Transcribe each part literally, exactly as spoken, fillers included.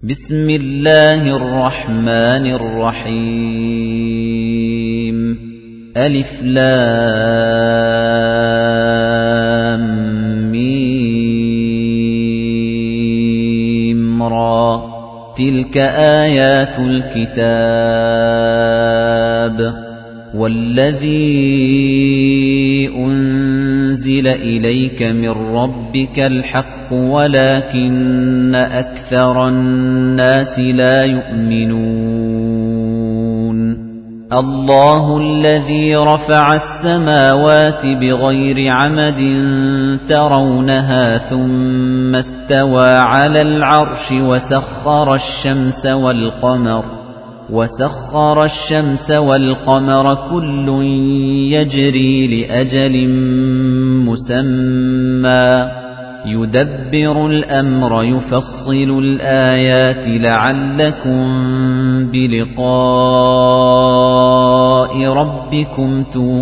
بسم الله الرحمن الرحيم ألف لام ميم را تلك آيات الكتاب والذي أنزل إليك من ربك الحق ولكن أكثر الناس لا يؤمنون الله الذي رفع السماوات بغير عمد ترونها ثم استوى على العرش وسخر الشمس والقمر وسخر الشمس والقمر كل يجري لأجل مسمى يدبر الأمر يفصل الآيات لعلكم بلقاء ربكم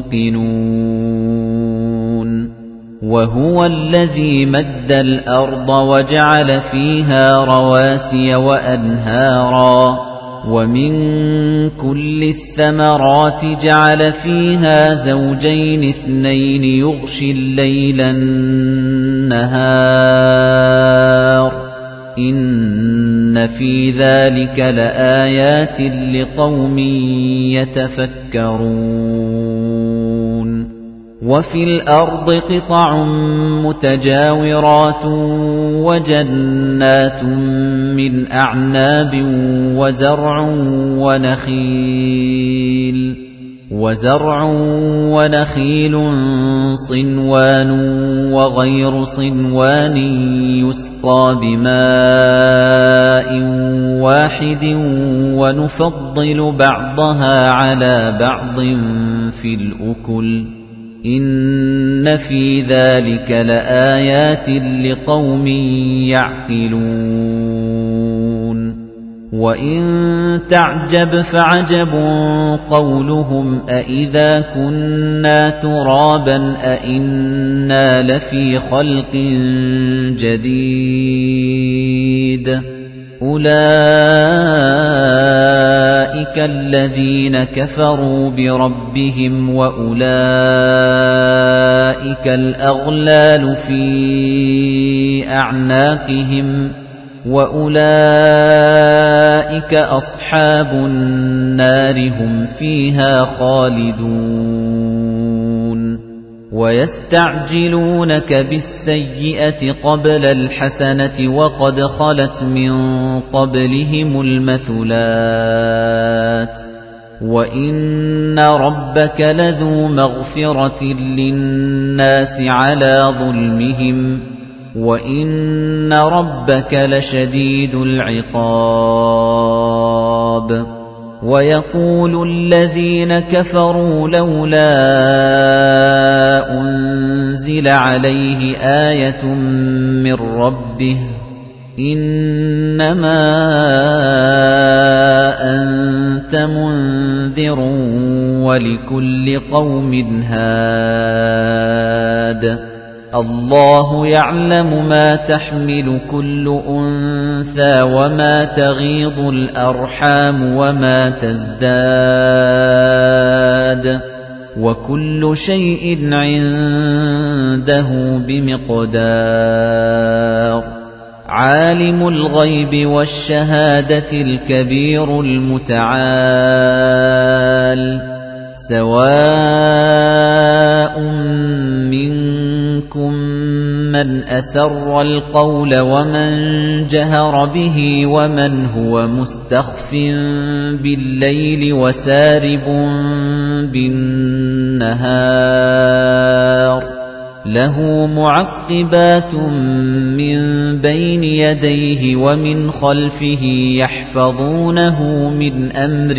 توقنون وهو الذي مد الأرض وجعل فيها رواسي وأنهارا ومن كل الثمرات جعل فيها زوجين اثنين يغشي الليل النهار إن في ذلك لآيات لقوم يتفكرون وفي الأرض قطع متجاورات وجنات من أعناب وزرع ونخيل وزرع ونخيل صنوان وغير صنوان يسقى بماء واحد ونفضل بعضها على بعض في الأكل إن في ذلك لآيات لقوم يعقلون وإن تعجب فعجب قولهم أإذا كنا ترابا أإنا لفي خلق جديد أولئك الذين كفروا بربهم وأولئك الأغلال في أعناقهم وأولئك أصحاب النار هم فيها خالدون ويستعجلونك بالسيئة قبل الحسنة وقد خلت من قبلهم المثلات وإن ربك لذو مغفرة للناس على ظلمهم وإن ربك لشديد العقاب ويقول الذين كفروا لولا أنزل عليه آية من ربه إنما أنت منذر ولكل قوم هاد الله يعلم ما تحمل كل أنثى وما تغيض الأرحام وما تزداد وكل شيء عنده بمقدار عالم الغيب والشهادة الكبير المتعال سواء منكم من أسر القول ومن جهر به ومن هو مستخف بالليل وسارب بالنهار له معقبات من بين يديه ومن خلفه يحفظونه من أمر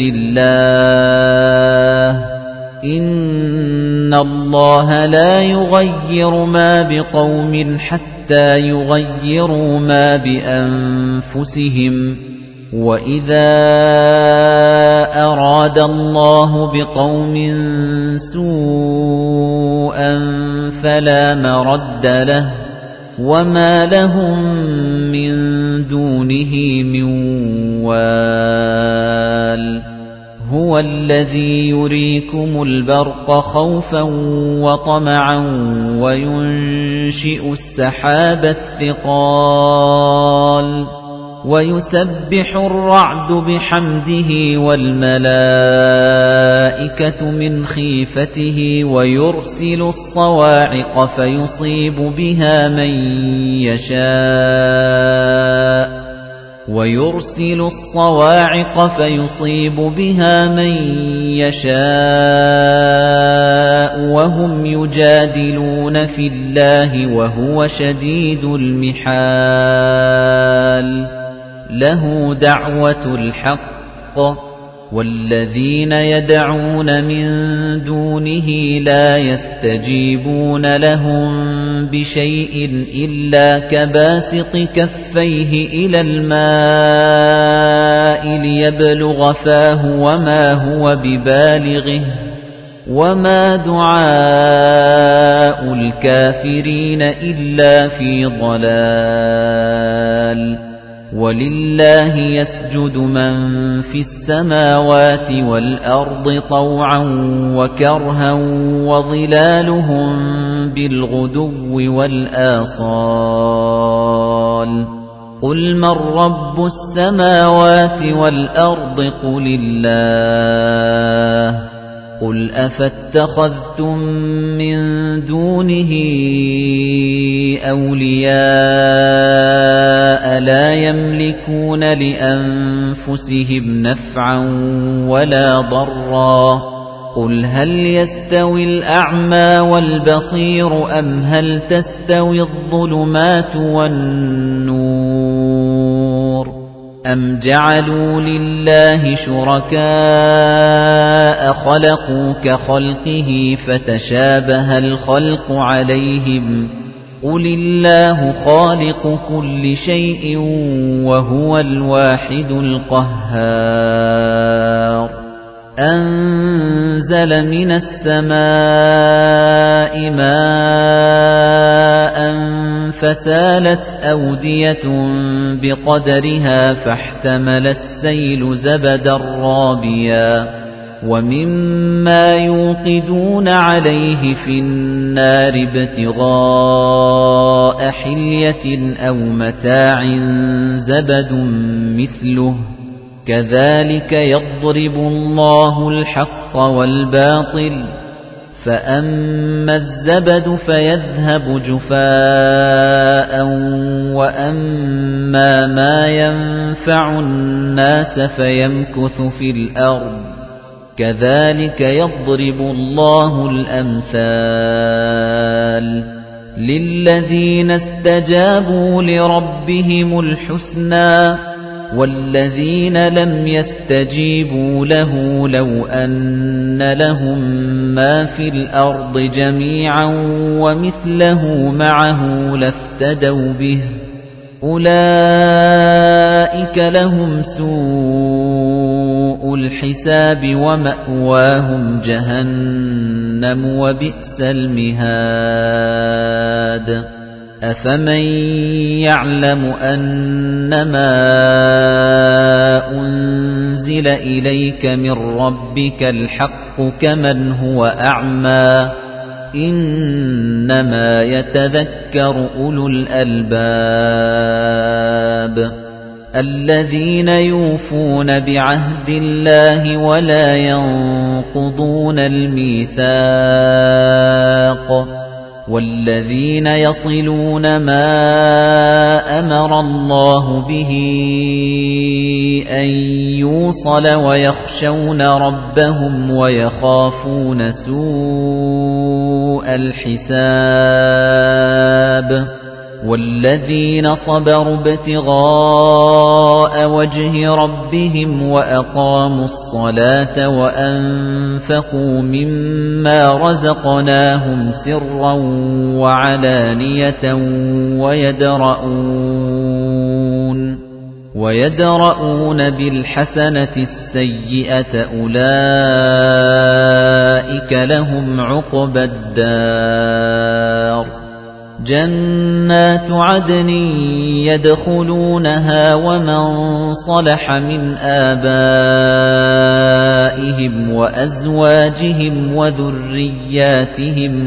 الله إن الله لا يغير ما بقوم حتى يغيروا ما بأنفسهم وَإِذَا أَرَادَ اللَّهُ بِقَوْمٍ سُوءًا فَلَا مَرَدَّ لَهُ وَمَا لَهُم مِّن دُونِهِ مِن وَالٍ هُوَ الَّذِي يُرِيكُمُ الْبَرْقَ خَوْفًا وَطَمَعًا وَيُنشِئُ السَّحَابَ الثِّقَالَ وَيُسَبِّحُ الرَّعْدُ بِحَمْدِهِ وَالْمَلَائِكَةُ مِنْ خِيفَتِهِ وَيُرْسِلُ الصَّوَاعِقَ فَيُصِيبُ بِهَا مَن يَشَاءُ وَيُرْسِلُ الصَّوَاعِقَ فَيُصِيبُ بِهَا مَن يَشَاءُ وَهُمْ يُجَادِلُونَ فِي اللَّهِ وَهُوَ شَدِيدُ الْمِحَالِ لَهُ دَعْوَةُ الْحَقِّ وَالَّذِينَ يَدْعُونَ مِن دُونِهِ لَا يَسْتَجِيبُونَ لَهُم بِشَيْءٍ إِلَّا كَبَاسِطِ كَفَّيْهِ إِلَى الْمَاءِ لِيَبْلُغَ فَاهُ وَمَا هُوَ بِبَالِغِهِ وَمَا دُعَاءُ الْكَافِرِينَ إِلَّا فِي ضَلَالٍ وَلِلَّهِ يَسْجُدُ مَن فِي السَّمَاوَاتِ وَالْأَرْضِ طَوْعًا وَكَرْهًا وَظِلَالُهُم بِالْغُدُوِّ وَالْآصَالِ قُلْ مَن رَّبُّ السَّمَاوَاتِ وَالْأَرْضِ قُلِ اللَّهُ قُلْ أَفَاتَّخَذْتُم مِّن دُونِهِ أَوْلِيَاءَ لَا يَمْلِكُونَ لِأَنفُسِهِمْ نَفْعًا وَلَا ضَرًّا قُلْ هَلْ يَسْتَوِي الْأَعْمَى وَالْبَصِيرُ أَمْ هَلْ تَسْتَوِي الظُّلُمَاتُ وَالنُّورُ أَمْ جَعَلُوا لِلَّهِ شُرَكَاءَ خَلَقُوا كَخَلْقِهِ فَتَشَابَهَ الْخَلْقُ عَلَيْهِمْ قُلِ اللَّهُ خَالِقُ كُلِّ شَيْءٍ وَهُوَ الْوَاحِدُ الْقَهَّارُ أَنزَلَ مِنَ السَّمَاءِ مَاءً فَسَالَتْ أَوْدِيَةٌ بِقَدَرِهَا فَاحْتَمَلَ السَّيْلُ زَبَدًا رَّابِيًا وَمِمَّا يُوقِدُونَ عَلَيْهِ فِي النَّارِ ابْتِغَاءَ حِلْيَةٍ أَوْ مَتَاعٍ زَبَدٌ مِّثْلُهُ كَذَلِكَ يَضْرِبُ اللَّهُ الْحَقَّ وَالْبَاطِلَ فَأَمَّا الزَّبَدُ فَيَذْهَبُ جُفَاءً وَأَمَّا مَا يَنفَعُ النَّاسَ فَيَمْكُثُ فِي الْأَرْضِ كَذَلِكَ يَضْرِبُ اللَّهُ الْأَمْثَالَ لِلَّذِينَ اسْتَجَابُوا لِرَبِّهِمُ الْحُسْنَى وَالَّذِينَ لَمْ يَسْتَجِيبُوا لَهُ لَوْ أَنَّ لَهُم مَّا فِي الْأَرْضِ جَمِيعًا وَمِثْلَهُ مَعَهُ لَافْتَدَوْا بِهِ أُولَئِكَ لَهُمْ سُوءُ الْحِسَابِ وَمَأْوَاهُمْ جَهَنَّمُ وَبِئْسَ الْمِهَادُ أَفَمَن يَعْلَمُ أَنَّمَا أُنزِلَ إِلَيْكَ مِن رَّبِّكَ الْحَقُّ كَمَنْ هُوَ أَعْمَىٰ إِنَّمَا يَتَذَكَّرُ أُولُو الْأَلْبَابِ الَّذِينَ يُوفُونَ بِعَهْدِ اللَّهِ وَلَا يَنقُضُونَ الْمِيثَاقَ وَالَّذِينَ يَصِلُونَ مَا أَمَرَ اللَّهُ بِهِ أَن يُوصَلَ وَيَخْشَوْنَ رَبَّهُمْ وَيَخَافُونَ سُوءَ الْحِسَابِ وَالَّذِينَ صَبَرُوا ابْتِغَاءَ وَجْهِ رَبِّهِمْ وَأَقَامُوا الصَّلَاةَ وَأَنفَقُوا مِمَّا رَزَقْنَاهُمْ سِرًّا وَعَلَانِيَةً وَيَدْرَؤُونَ وَيَدْرَؤُونَ بِالْحَسَنَةِ السَّيِّئَةَ أُولَئِكَ لَهُمْ عُقْبَى الدَّارِ جَنَّاتُ عَدْنٍ يَدْخُلُونَهَا وَمَن صَلَحَ مِنْ آبَائِهِمْ وَأَزْوَاجِهِمْ وَذُرِّيَّاتِهِمْ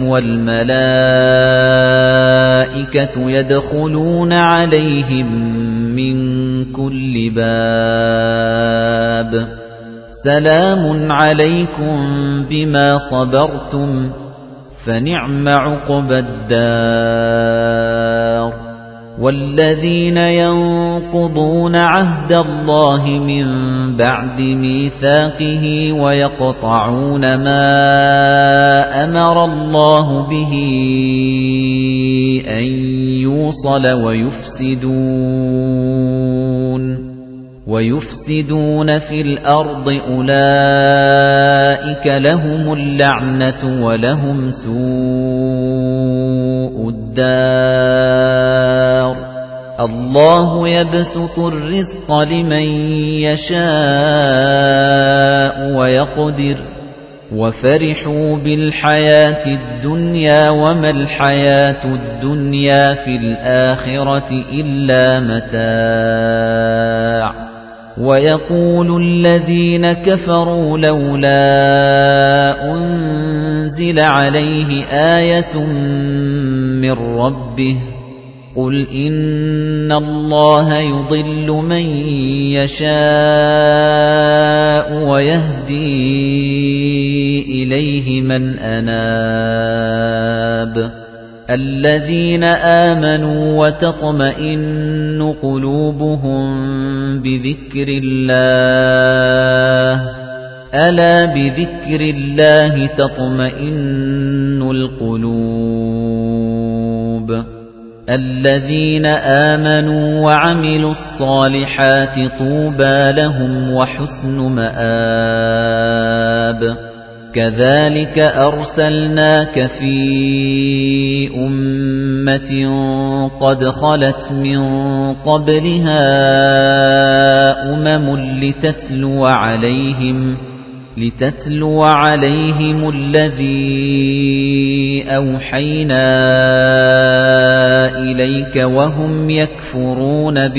وَالْمَلَائِكَةُ يَدْخُلُونَ عَلَيْهِمْ مِنْ كُلِّ بَابٍ سَلَامٌ عَلَيْكُمْ بِمَا صَبَرْتُمْ فَنِعْمَ عُقْبَى الدَّارِ وَالَّذِينَ يَنقُضُونَ عَهْدَ اللَّهِ مِن بَعْدِ مِيثَاقِهِ وَيَقْطَعُونَ مَا أَمَرَ اللَّهُ بِهِ أَن يُوصَلَ وَيُفْسِدُونَ وَيُفْسِدُونَ فِي الْأَرْضِ أُولَئِكَ لَهُمُ اللَّعْنَةُ وَلَهُمْ سُوءُ الدَّارِ اللَّهُ يَبْسُطُ الرِّزْقَ لِمَن يَشَاءُ وَيَقْدِرُ وَفَرِحُوا بِالْحَيَاةِ الدُّنْيَا وَمَا الْحَيَاةُ الدُّنْيَا فِي الْآخِرَةِ إِلَّا مَتَاعٌ وَيَقُولُ الَّذِينَ كَفَرُوا لَوْلَا أُنْزِلَ عَلَيْهِ آيَةٌ مِّن رَّبِّهِ قُلْ إِنَّ اللَّهَ يُضِلُّ مَن يَشَاءُ وَيَهْدِي إِلَيْهِ مَنْ أَنَابَ الَّذِينَ آمَنُوا وَتَطْمَئِنُّ قُلُوبُهُم بِذِكْرِ اللَّهِ أَلَا بِذِكْرِ اللَّهِ تَطْمَئِنُّ الْقُلُوبُ الَّذِينَ آمَنُوا وَعَمِلُوا الصَّالِحَاتِ طُوبَى لَهُمْ وَحُسْنُ مَآبٍ كَذَلِكَ أَرْسَلْنَاكَ فِي أُمَّةٍ قَدْ خَلَتْ مِن قَبْلِهَا أُمَمٌ لِتَتْلُوَ عَلَيْهِمْ لِتَتْلُوَ عَلَيْهِمُ الَّذِي أَوْحَيْنَا إِلَيْكَ وَهُمْ يَكْفُرُونَ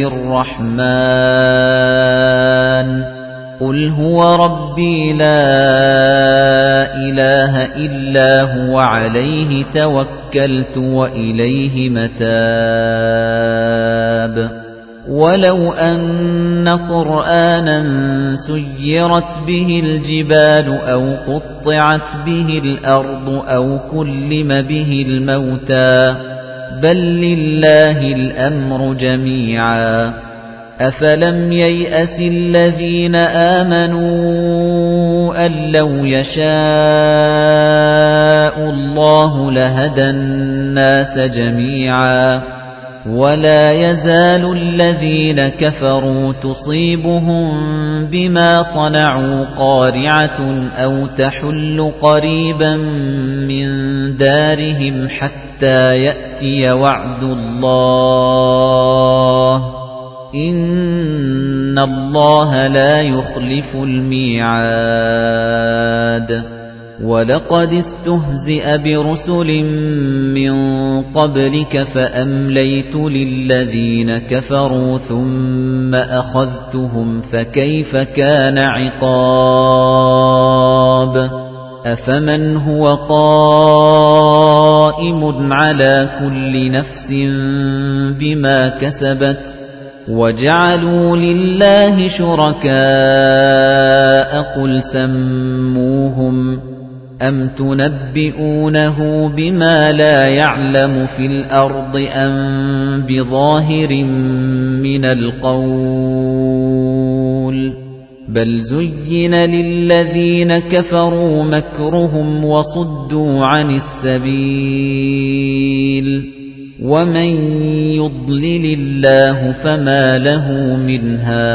بِالرَّحْمَنِ قُلْ هُوَ رَبِّي لَا إِلَٰهَ إِلَّا هُوَ عَلَيْهِ تَوَكَّلْتُ وَإِلَيْهِ مَتَابِ وَلَوْ أَنَّ قُرْآنًا سُيِّرَتْ بِهِ الْجِبَالُ أَوْ قُطِّعَتْ بِهِ الْأَرْضُ أَوْ كُلِّمَ بِهِ الْمَوْتَىٰ بَل لِّلَّهِ الْأَمْرُ جَمِيعًا أَفَلَمْ يَيْأَسِ الَّذِينَ آمَنُوا أَن لَّوْ يَشَاءُ اللَّهُ لَهَدَى النَّاسَ جَمِيعًا وَلَا يَزَالُ الَّذِينَ كَفَرُوا تُصِيبُهُم بِمَا صَنَعُوا قَارِعَةٌ أَوْ تَحُلُّ قَرِيبًا مِّن دَارِهِمْ حَتَّىٰ يَأْتِيَ وَعْدُ اللَّهِ إِنَّ اللَّهَ لَا يُخْلِفُ الْمِيعَادَ وَلَقَدِ اسْتُهْزِئَ بِرُسُلٍ مِّن قَبْلِكَ فَأَمْلَيْتُ لِلَّذِينَ كَفَرُوا ثُمَّ أَخَذْتُهُمْ فَكَيْفَ كَانَ عِقَابِ أَفَمَنْ هُوَ قَائِمٌ عَلَى كُلِّ نَفْسٍ بِمَا كَسَبَتْ وَجَعَلُوا لِلَّهِ شُرَكَاءَ قُلْ سَمُّوهُمْ أَمْ تُنَبِّئُونَهُ بِمَا لَا يَعْلَمُ فِي الْأَرْضِ أَمْ بِظَاهِرٍ مِّنَ الْقَوْلِ بَلْ زُيِّنَ لِلَّذِينَ كَفَرُوا مَكْرُهُمْ وَصُدُّوا عَنِ السَّبِيلِ وَمَن يُضْلِلِ اللَّهُ فَمَا لَهُ مِنْ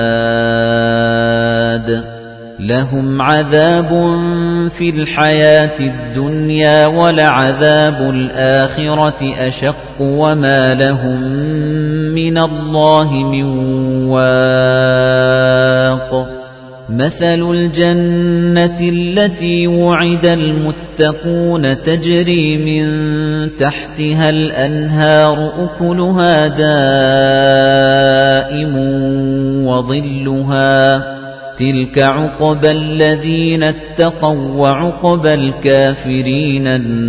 هَادٍ لَهُمْ عَذَابٌ فِي الْحَيَاةِ الدُّنْيَا وَلَعَذَابُ الْآخِرَةِ أَشَقُّ وَمَا لَهُم مِّنَ اللَّهِ مِن وَاقٍ مَثَلُ الْجَنَّةِ الَّتِي وُعِدَ الْمُتَّقُونَ تَجْرِي مِن تَحْتِهَا الْأَنْهَارُ أُكُلُهَا دَائِمٌ وَظِلُّهَا ۚ تِلْكَ عُقْبَى الَّذِينَ اتَّقَوْا ۖ وَّعُقْبَى الْكَافِرِينَ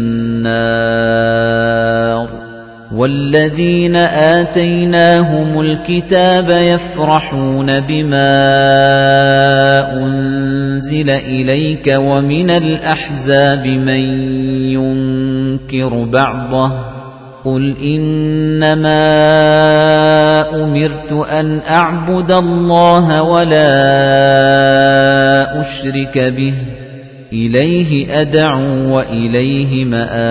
النَّارُ. وَالَّذِينَ آتَيْنَاهُمُ الْكِتَابَ يَفْرَحُونَ بِمَا أُنزِلَ إِلَيْكَ ۖ وَمِنَ الْأَحْزَابِ مَن يُنكِرُ بَعْضَهُ ۚ قُلْ إِنَّمَا أُمِرْتُ أَنْ أَعْبُدَ اللَّهَ وَلَا أُشْرِكَ بِهِ ۚ إِلَيْهِ أَدْعُو وَإِلَيْهِ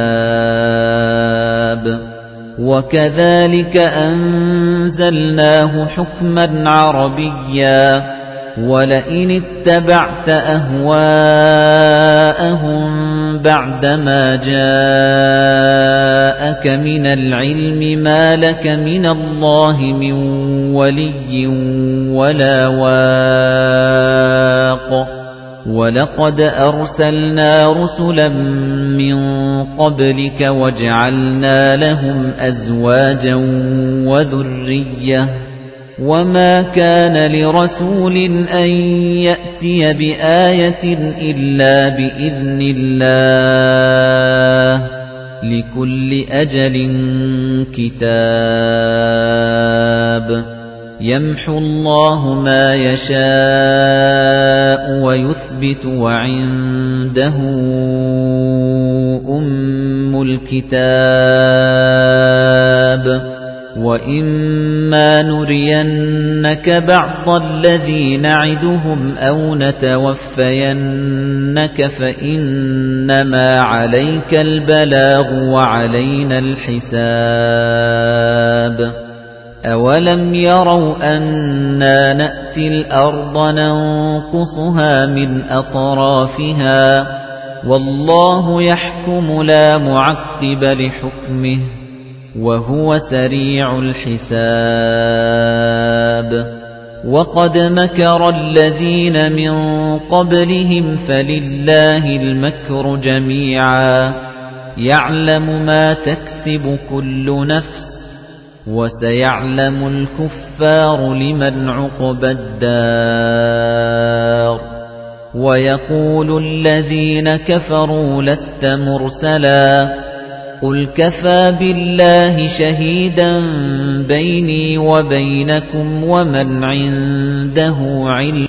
مَآبِ. وَكَذَلِكَ أَنزَلْنَاهُ حُكْمًا عَرَبِيًّا ۚ وَلَئِنِ اتَّبَعْتَ أَهْوَاءَهُم بَعْدَمَا جَاءَكَ مِنَ الْعِلْمِ مَا لَكَ مِنَ اللَّهِ مِن وَلِيٍّ وَلَا وَاقٍ. وَلَقَدْ أَرْسَلْنَا رُسُلًا مِّن قَبْلِكَ وَجَعَلْنَا لَهُمْ أَزْوَاجًا وَذُرِّيَّةً ۚ وَمَا كَانَ لِرَسُولٍ أَن يَأْتِيَ بِآيَةٍ إِلَّا بِإِذْنِ اللَّهِ ۗ لِكُلِّ أَجَلٍ كِتَابٌ. يَمْحُو اللَّهُ مَا يَشَاءُ وَيُثْبِتُ ۖ وَعِندَهُ أُمُّ الْكِتَابِ. وَإِمَّا نُرِيَنَّكَ بَعْضَ الَّذِي نَعِدُهُمْ أَوْ نَتَوَفَّيَنَّكَ فَإِنَّمَا عَلَيْكَ الْبَلَاغُ وَعَلَيْنَا الْحِسَابُ. أَوَلَمْ يَرَوْا أَنَّا نَأْتِي الْأَرْضَ نَنقُصُهَا مِنْ أَطْرَافِهَا ۚ وَاللَّهُ يَحْكُمُ لَا مُعَقِّبَ لِحُكْمِهِ ۚ وَهُوَ سَرِيعُ الْحِسَابِ. وَقَدْ مَكَرَ الَّذِينَ مِن قَبْلِهِمْ فَلِلَّهِ الْمَكْرُ جَمِيعًا يَعْلَمُ مَا تَكْسِبُ كُلُّ نَفْسٍ ۗ وَسَيَعْلَمُ الْكُفَّارُ لِمَنْ عُقْبَى الدَّارِ. وَيَقُولُ الَّذِينَ كَفَرُوا لَسْتَ مُرْسَلًا ۚ قُلْ كَفَىٰ بِاللَّهِ شَهِيدًا بَيْنِي وَبَيْنَكُمْ وَمَنْ عِندَهُ عِلْمٌ